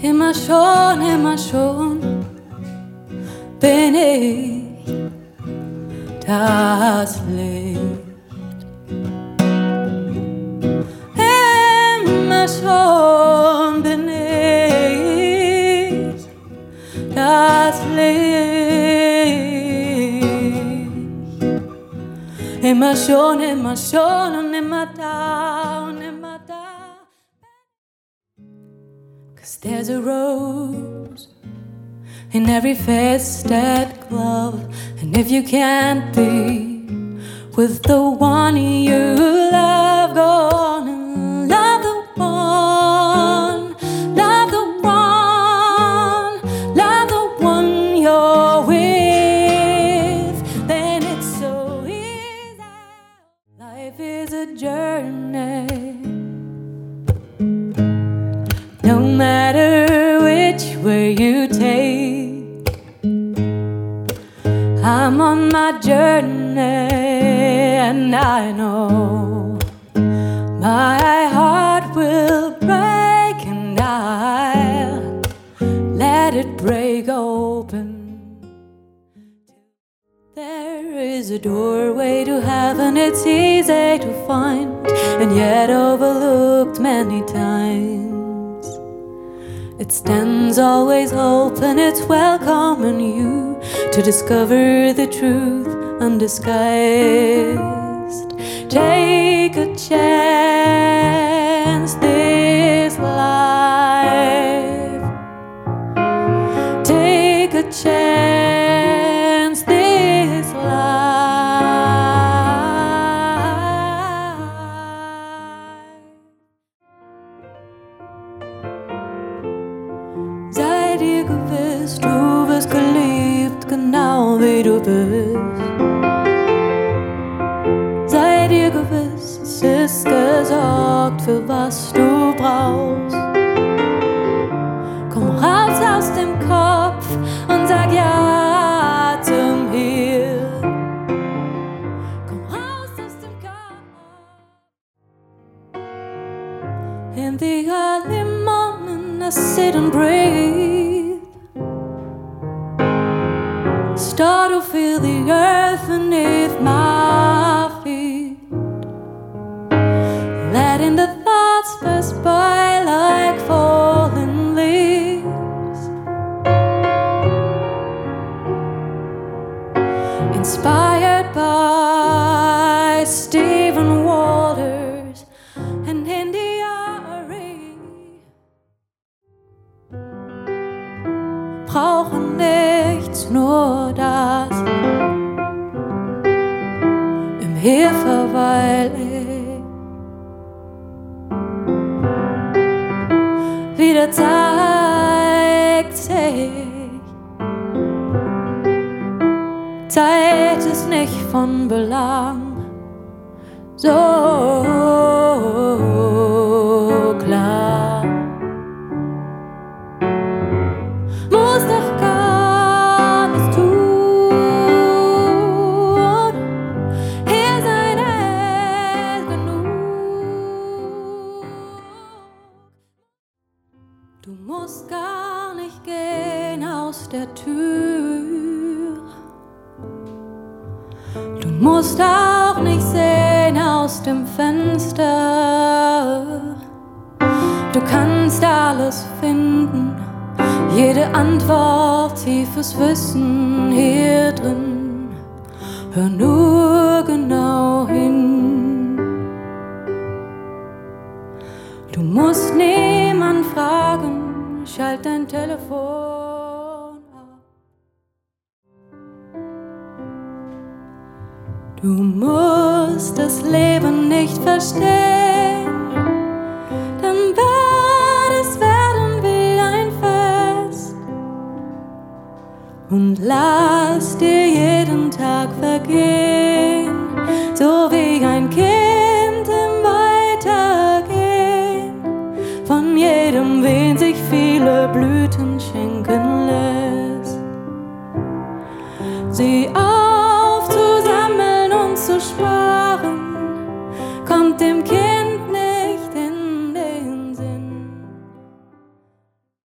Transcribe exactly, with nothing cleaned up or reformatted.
Immer schon, immer schon bin ich das Licht. Immer schon bin ich das Licht. Immer schon, immer schon und immer da und immer da. 'Cause there's a rose in every fist and glove, and if you can't be with the one you love, go on and love the one, love the one, love the one you're with. Then it's so easy. Life is a journey. No matter which way you take, I'm on my journey, and I know my heart will break, and I'll let it break open. There is a doorway to heaven, it's easy to find, and yet overlooked many times. It stands always open, it's welcoming you to discover the truth undisguised. Take a chance this life. Take a chance this life. Sei dir gewiss, du wirst geliebt, genau wie du bist. Sei dir gewiss, es ist gesorgt, für was du brauchst. Komm raus aus dem Kopf und sag ja zum Hier. Komm raus aus dem Kopf. In the early morning I sit and breathe. Start to feel the earth beneath my feet. Letting the thoughts pass by like falling leaves. Inspired by Stephen Walters and India Arie. Brauchen nichts, nur das. Im Hier verweil ich. Wieder zeigt sich, Zeit ist nicht von Belang, so klar. Muss doch gar nichts tun, hier sein ist genug. Du musst gar nicht gehen aus der Tür. Du musst auch nicht sehen aus dem Fenster. Du kannst alles finden, jede Antwort, tiefes Wissen hier drin. Hör nur genau hin. Du musst niemand fragen, schalt dein Telefon ab. Du musst das Leben nicht verstehen, dann wird es werden wie ein Fest. Und lass dir jeden Tag vergehen, so wie ein Kind im Weitergehen. Von jedem, wen sich viele Blüten schenken lässt. Sie aufzusammeln und zu sparen, kommt dem Kind